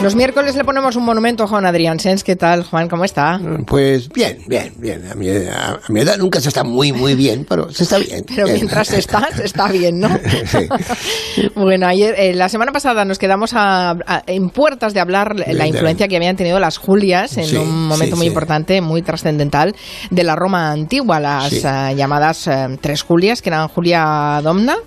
Los miércoles le ponemos un monumento a Juan Adrián Sens. ¿Qué tal, Juan? ¿Cómo está? Pues bien. A mi edad nunca se está muy bien, pero se está bien. Pero bien. Mientras se está bien, ¿no? Sí. Bueno, ayer, la semana pasada nos quedamos en puertas de hablar la influencia que habían tenido las Julias en un momento muy importante, muy trascendental, de la Roma antigua, las llamadas tres Julias, que eran Julia Domna,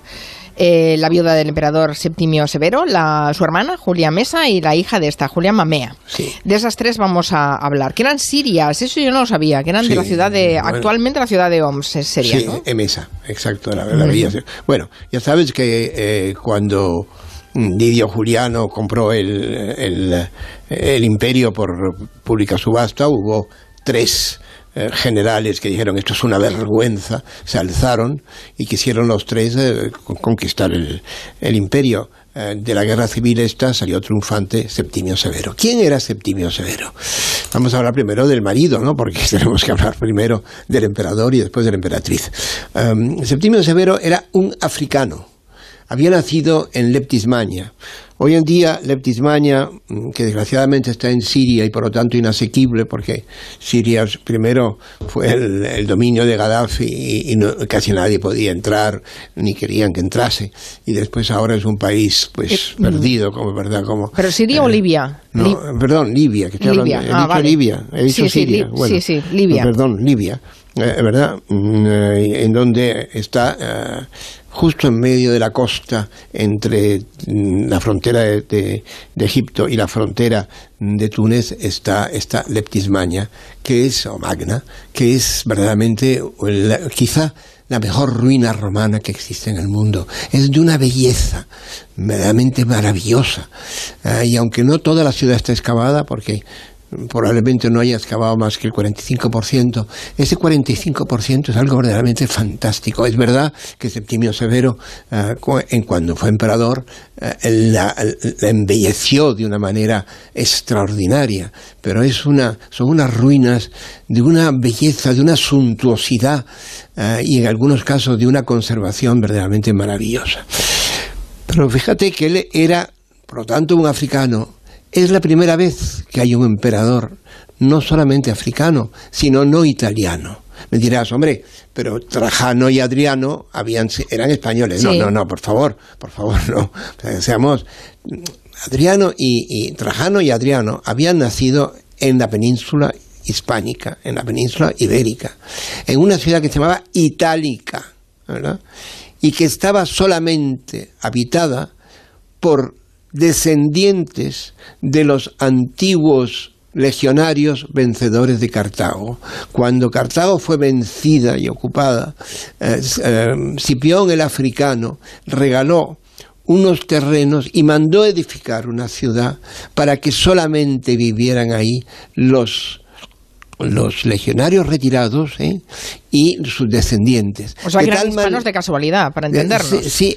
la viuda del emperador Septimio Severo, su hermana Julia Mesa y la hija de esta, Julia Mamea. Sí. De esas tres vamos a hablar. Que eran sirias, eso yo no lo sabía, que eran de la ciudad actualmente la ciudad de Homs, es siria, ¿no? Emesa, exacto, la villa. Bueno, ya sabes que cuando Didio Juliano compró el imperio por pública subasta, hubo tres generales que dijeron esto es una vergüenza, se alzaron y quisieron los tres conquistar el imperio. De la guerra civil esta salió triunfante Septimio Severo. ¿Quién era Septimio Severo? Vamos a hablar primero del marido, ¿no? Porque tenemos que hablar primero del emperador y después de la emperatriz. Septimio Severo era un africano. Había nacido en Leptismania. Hoy en día Leptismania, que desgraciadamente está en Siria y por lo tanto inasequible, porque Siria primero fue el dominio de Gaddafi y casi nadie podía entrar, ni querían que entrase, y después ahora es un país perdido, ¿verdad? ¿Pero Siria o Libia? No, perdón, Libia, que estoy Libia. hablando. He dicho Libia, he dicho Siria. Sí, Libia. Perdón, Libia, ¿verdad? En donde está justo en medio de la costa entre la frontera de Egipto y la frontera de Túnez está Leptismania, o Magna, que es verdaderamente quizá la mejor ruina romana que existe en el mundo. Es de una belleza verdaderamente maravillosa. Y aunque no toda la ciudad está excavada, porque probablemente no haya excavado más que el 45%. Ese 45% es algo verdaderamente fantástico. Es verdad que Septimio Severo, cuando fue emperador, la embelleció de una manera extraordinaria, pero son unas ruinas de una belleza, de una suntuosidad y en algunos casos de una conservación verdaderamente maravillosa. Pero fíjate que él era, por lo tanto, un africano. Es la primera vez que hay un emperador no solamente africano, sino no italiano. Me dirás, hombre, pero Trajano y Adriano eran españoles. Sí. No, por favor, no. Seamos, Adriano y Trajano y Adriano habían nacido en la península hispánica, en la península ibérica, en una ciudad que se llamaba Itálica, ¿verdad? Y que estaba solamente habitada por descendientes de los antiguos legionarios vencedores de Cartago. Cuando Cartago fue vencida y ocupada, Scipión el africano regaló unos terrenos y mandó edificar una ciudad para que solamente vivieran ahí los legionarios retirados y sus descendientes. O sea, que eran hispanos de casualidad, para entendernos. Sí,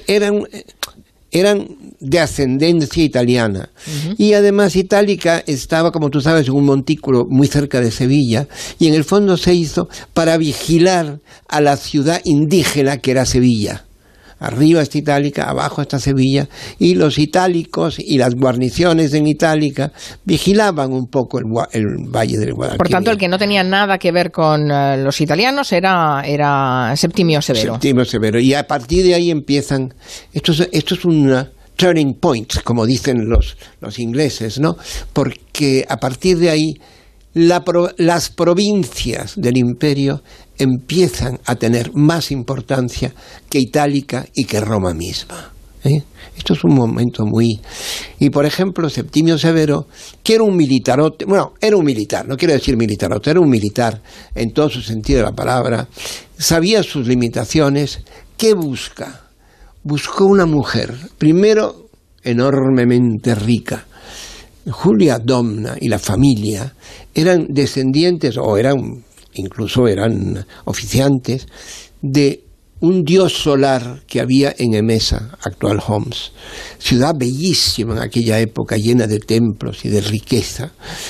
eran de ascendencia italiana. Uh-huh. Y además Itálica estaba, como tú sabes, en un montículo muy cerca de Sevilla, y en el fondo se hizo para vigilar a la ciudad indígena que era Sevilla. Arriba está Itálica, abajo está Sevilla, y los itálicos y las guarniciones en Itálica vigilaban un poco el valle del Guadalquivir. Por tanto, el que no tenía nada que ver con los italianos era Septimio Severo. Septimio Severo, y a partir de ahí empiezan, esto es un turning point, como dicen los ingleses, ¿no? Porque a partir de ahí las provincias del imperio empiezan a tener más importancia que Itálica y que Roma misma. Esto es un momento muy... Y por ejemplo, Septimio Severo, que era un militarote, era un militar, no quiero decir militarote, era un militar en todo su sentido de la palabra, sabía sus limitaciones. ¿Qué busca? Buscó una mujer, primero enormemente rica. Julia Domna y la familia eran descendientes, incluso eran oficiantes, de un dios solar que había en Emesa, actual Homs. Ciudad bellísima en aquella época, llena de templos y de riqueza.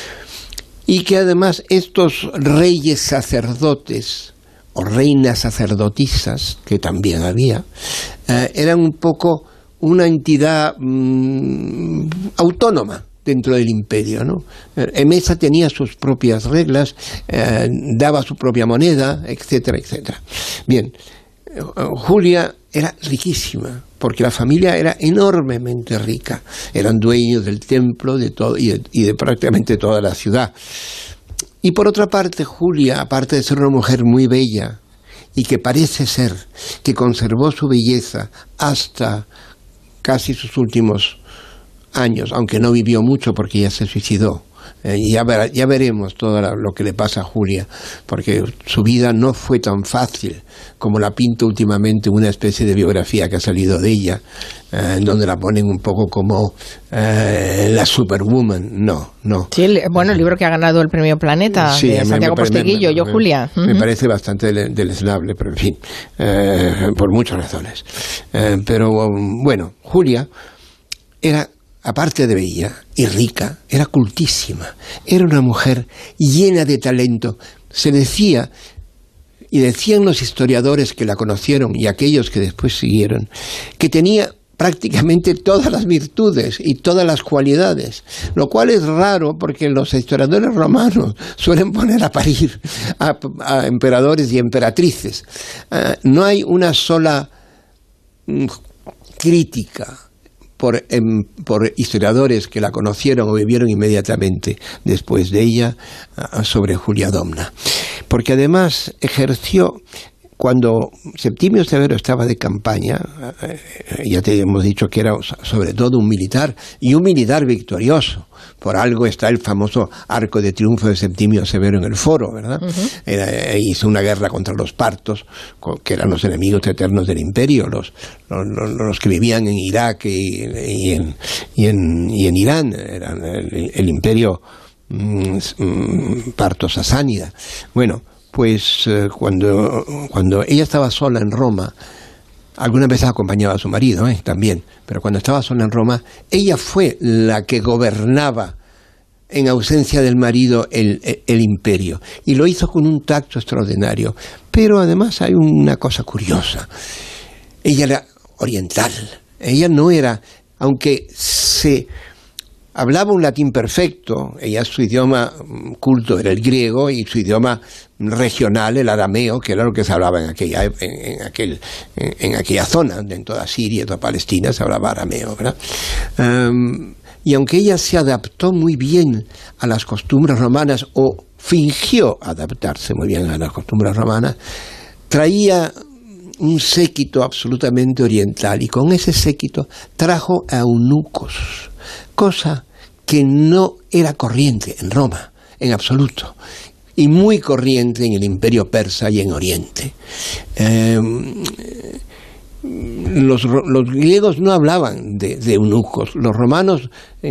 Y que además estos reyes sacerdotes, o reinas sacerdotisas, que también había, eran un poco una entidad autónoma, dentro del imperio, ¿no? Emesa tenía sus propias reglas, daba su propia moneda, etcétera, etcétera. Bien, Julia era riquísima, porque la familia era enormemente rica. Eran dueños del templo de todo, y de prácticamente toda la ciudad. Y por otra parte, Julia, aparte de ser una mujer muy bella, y que parece ser que conservó su belleza hasta casi sus últimos años, aunque no vivió mucho porque ya se suicidó. Ya veremos todo lo que le pasa a Julia, porque su vida no fue tan fácil como la pinta últimamente una especie de biografía que ha salido de ella, en donde la ponen un poco como la Superwoman. No. Sí, bueno, el libro que ha ganado el premio Planeta, sí, de Santiago Posteguillo, Yo Julia. Me parece bastante deleznable, pero en fin, por muchas razones. Pero bueno, Julia era, aparte de bella y rica, era cultísima. Era una mujer llena de talento. Se decía, y decían los historiadores que la conocieron y aquellos que después siguieron, que tenía prácticamente todas las virtudes y todas las cualidades, lo cual es raro porque los historiadores romanos suelen poner a parir a emperadores y emperatrices. No hay una sola crítica por historiadores que la conocieron o vivieron inmediatamente después de ella sobre Julia Domna, porque además ejerció, cuando Septimio Severo estaba de campaña, ya te hemos dicho que era sobre todo un militar, y un militar victorioso. Por algo está el famoso arco de triunfo de Septimio Severo en el Foro, ¿verdad? Hizo una guerra contra los partos, que eran los enemigos eternos del imperio, los que vivían en Irak y en Irán, eran el imperio parto-sasánida. Bueno, pues cuando ella estaba sola en Roma, algunas veces acompañaba a su marido también, pero cuando estaba sola en Roma, ella fue la que gobernaba en ausencia del marido el imperio, y lo hizo con un tacto extraordinario. Pero además hay una cosa curiosa: ella era oriental, ella no era, aunque se hablaba un latín perfecto, su idioma culto era el griego y su idioma regional el arameo, que era lo que se hablaba en aquella zona, en toda Siria, en toda Palestina se hablaba arameo, ¿verdad? Y aunque ella se adaptó muy bien a las costumbres romanas, o fingió adaptarse muy bien a las costumbres romanas, traía un séquito absolutamente oriental, y con ese séquito trajo a eunucos, cosa que no era corriente en Roma, en absoluto, y muy corriente en el imperio persa y en Oriente. Los griegos no hablaban de eunucos, los romanos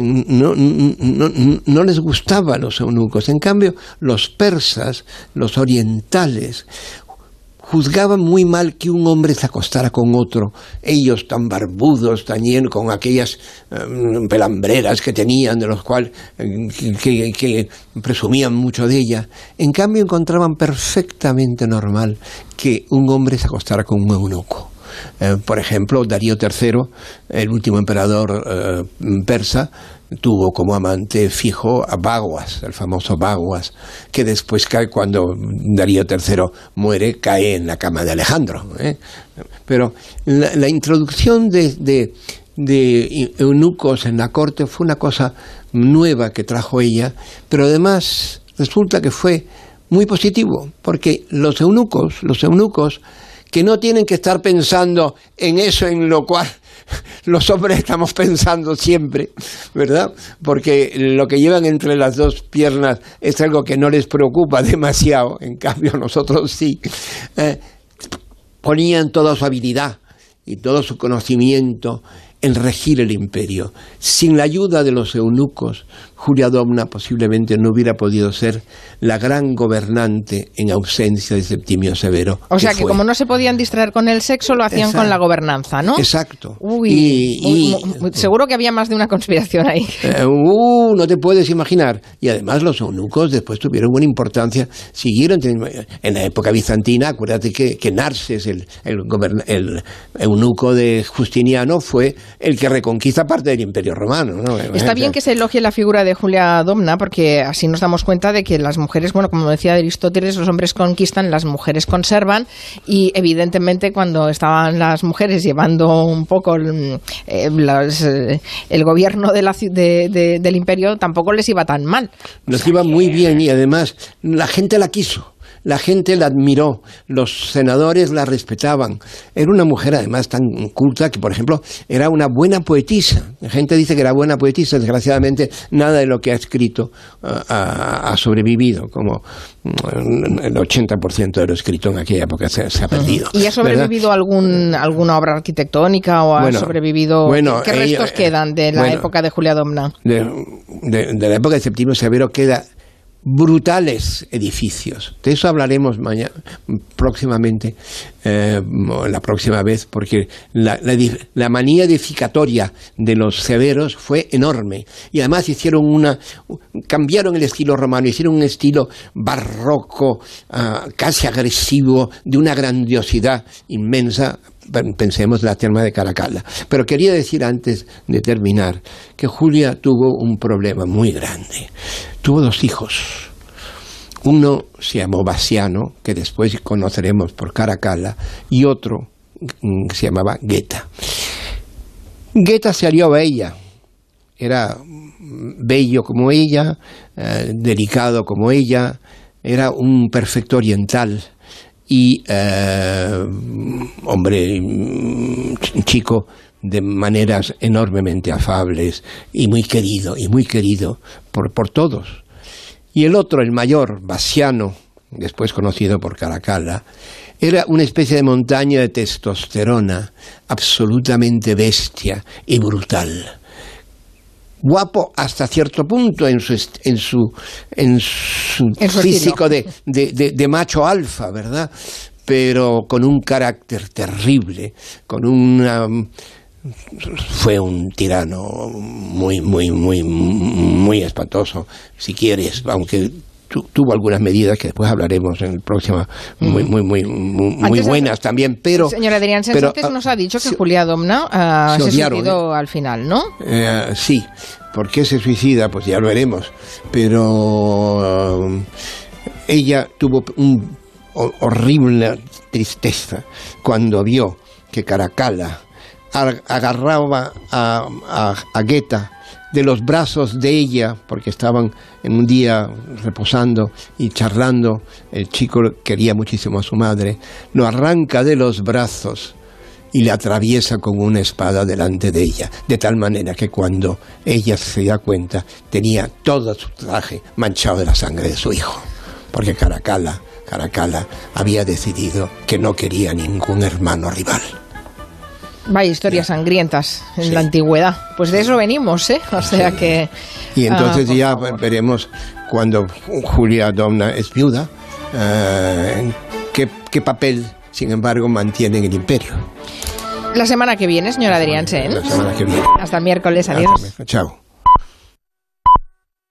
no les gustaban los eunucos. En cambio, los persas, los orientales, juzgaban muy mal que un hombre se acostara con otro, ellos tan barbudos, tan llenos, con aquellas pelambreras que tenían, de los cuales que presumían mucho de ella. En cambio, encontraban perfectamente normal que un hombre se acostara con un eunuco. Por ejemplo, Darío III, el último emperador persa, tuvo como amante fijo a Baguas, el famoso Baguas, que después cae, cuando Darío III muere, cae en la cama de Alejandro. Pero la introducción de eunucos en la corte fue una cosa nueva que trajo ella, pero además resulta que fue muy positivo, porque los eunucos que no tienen que estar pensando en eso en lo cual los hombres estamos pensando siempre, ¿verdad? Porque lo que llevan entre las dos piernas es algo que no les preocupa demasiado, en cambio nosotros sí. Ponían toda su habilidad y todo su conocimiento en regir el imperio. Sin la ayuda de los eunucos, Julia Domna posiblemente no hubiera podido ser la gran gobernante en ausencia de Septimio Severo. O sea que como no se podían distraer con el sexo, lo hacían con la gobernanza, ¿no? Exacto. Seguro que había más de una conspiración ahí. No te puedes imaginar. Y además los eunucos después tuvieron buena importancia, siguieron en la época bizantina. Acuérdate que Narses, el eunuco de Justiniano, fue el que reconquista parte del Imperio Romano, ¿no? Está bien que se elogie la figura de Julia Domna, porque así nos damos cuenta de que las mujeres, bueno, como decía Aristóteles, los hombres conquistan, las mujeres conservan, y evidentemente cuando estaban las mujeres llevando un poco el gobierno del imperio, tampoco les iba tan mal. Les iba muy bien, y además la gente la quiso. La gente la admiró, los senadores la respetaban. Era una mujer además tan culta que, por ejemplo, era una buena poetisa. La gente dice que era buena poetisa, desgraciadamente nada de lo que ha escrito ha sobrevivido, como el 80% de lo escrito en aquella época se ha perdido. ¿Y ha sobrevivido alguna obra arquitectónica o ha sobrevivido? ¿Qué restos quedan de la época de Julia Domna? De la época de Septimio Severo queda brutales edificios. De eso hablaremos próximamente, la próxima vez, porque la manía edificatoria de los severos fue enorme, y además cambiaron el estilo romano, hicieron un estilo barroco, casi agresivo, de una grandiosidad inmensa. Pensemos en la terma de Caracalla. Pero quería decir antes de terminar que Julia tuvo un problema muy grande. Tuvo 2 hijos. Uno se llamó Bassiano, que después conoceremos por Caracalla, y otro se llamaba Geta. Geta se alió a ella. Era bello como ella, delicado como ella, era un perfecto oriental. Y hombre, chico de maneras enormemente afables y muy querido por todos. Y el otro, el mayor, Bassiano, después conocido por Caracalla, era una especie de montaña de testosterona, absolutamente bestia y brutal. Guapo hasta cierto punto en su físico de macho alfa, ¿verdad? Pero con un carácter terrible, fue un tirano muy espantoso, si quieres, aunque tuvo algunas medidas que después hablaremos en el próximo, muy buenas también, pero... Señora Adrián, antes nos ha dicho que Julia Domna se suicidó al final, ¿no? Sí. ¿Por qué se suicida? Pues ya lo veremos. Pero ella tuvo una horrible tristeza cuando vio que Caracalla agarraba a Geta de los brazos de ella, porque estaban en un día reposando y charlando. El chico quería muchísimo a su madre. Lo arranca de los brazos y le atraviesa con una espada delante de ella, de tal manera que cuando ella se da cuenta tenía todo su traje manchado de la sangre de su hijo, porque Caracalla había decidido que no quería ningún hermano rival. Vaya historias sangrientas en la antigüedad. Pues de eso venimos, ¿eh? O sea que... Y entonces ya veremos cuando Julia Domna es viuda, qué papel, sin embargo, mantiene en el imperio. La semana que viene, señora Adrián Sen. La semana que viene. Hasta el miércoles, adiós. Chao.